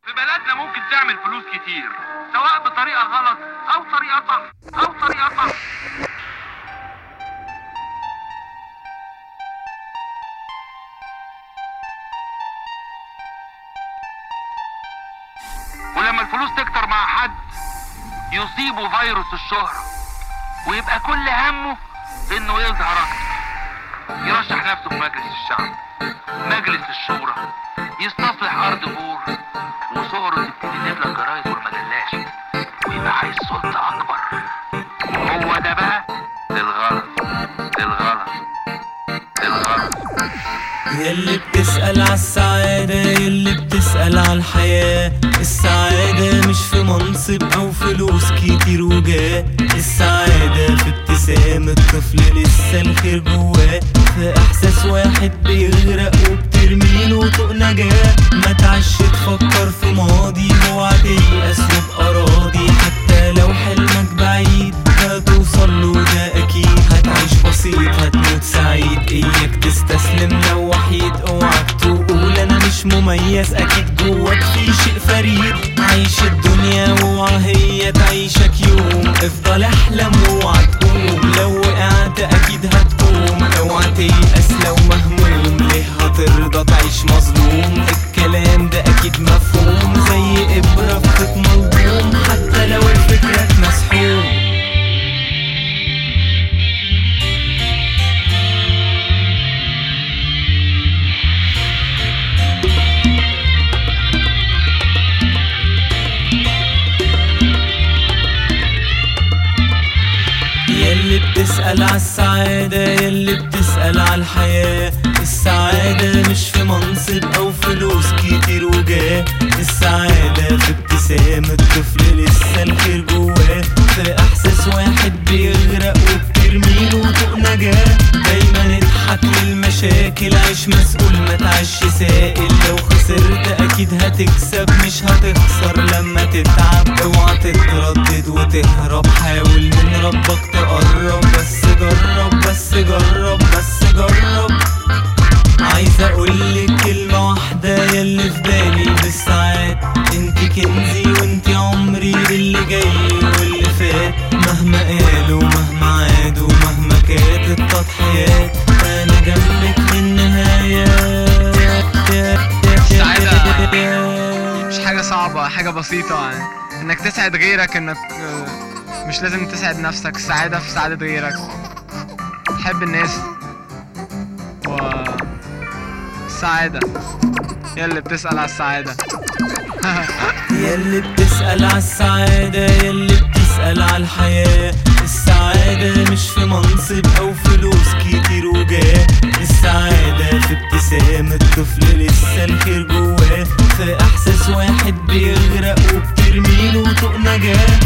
في بلدنا ممكن تعمل فلوس كتير، سواء بطريقة غلط أو طريقة صح. ولما الفلوس تكتر مع حد يصيبه فيروس الشهرة ويبقى كل همه إنه يظهر أكتر، يرشح نفسه في مجلس الشعب، مجلس الشورى، يستصلح أرض بور، وصوره تبتدي تملى الجرايد والمجلات، ويبقى عايز سلطة أكبر. وهو ده بقى الغلط. يلي بتسأل عالسعادة، يلي بتسأل عالحياة، السعادة مش في منصب أو فلوس كتير وجاه، السعادة في ابتسام الطفل لسه الخير جواه، في إحساس واحد بيغرق وبترميله طوق نجاة. ما تعش تفكر في ماضي، اوعى تيأس وبأراضي، حتى لو حلمك بعيد هتوصله ده أكيد. هتعيش بسيط هتموت سعيد، إياك تستسلم لو وحيد، اوعك تقول أنا مش مميز، أكيد جواك في شيء فريد. عيش الدنيا واوعى هي تعيشك يوم، افضل احلم واوعى تقوم، لو وقعت أكيد هتقوم، اوعى تيأس لو مهموم، ليه هترضى تعيش مظلوم؟ الكلام ده أكيد مفهوم، زي إبرة في خيط ملضوم، حتى لو فكرك مسحوم. يلي بتسأل عالسعادة، يلي بتسأل عالحياة، السعادة مش في منصب أو فلوس كتير وجاه، السعادة في ابتسام الطفل لسه الخير جواه، في إحساس واحد بيغرق وبترميله طوق نجاة. دايما اضحك للمشاكل، عيش مسؤول ما تعيش سائل، لو خسرت أكيد هتكسب مش هتخسر لما تتعب، اوعى تتردد وتهرب، حاول من ربك تقرب، بس جرب. عايز اقولك كلمة واحدة يلي في بالي بالساعات، انت كنزي وانت عمري باللي جاي واللي فات، مهما قالوا مهما عادوا مهما كانت التضحيات، انا جنبك للنهاية. السعادة مش حاجة صعبة، حاجة بسيطة، يعني انك تسعد غيرك، انك مش لازم تسعد نفسك، السعادة في سعادة غيرك، تحب الناس. السعادة يلي بتسأل عالسعادة. يلي بتسأل عالسعادة، يلي بتسأل عالحياة، السعادة مش في منصب أو فلوس كتير وجاه، السعادة في ابتسام الطفل لسه الخير جواه، في إحساس واحد بيغرق وبترميله طوق نجاة.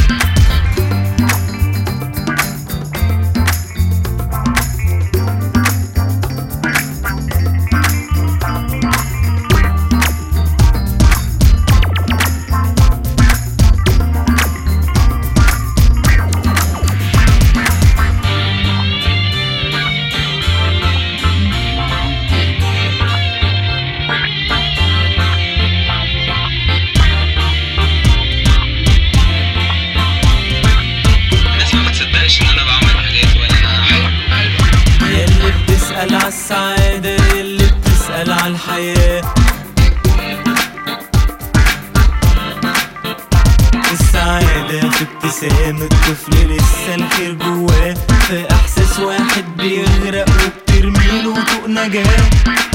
يلي بتسأل عالسعادة، يلي بتسأل عالحياة، السعادة في ابتسام الطفل لسه الخير جواه، في إحساس واحد بيغرق وبترميله طوق نجاة.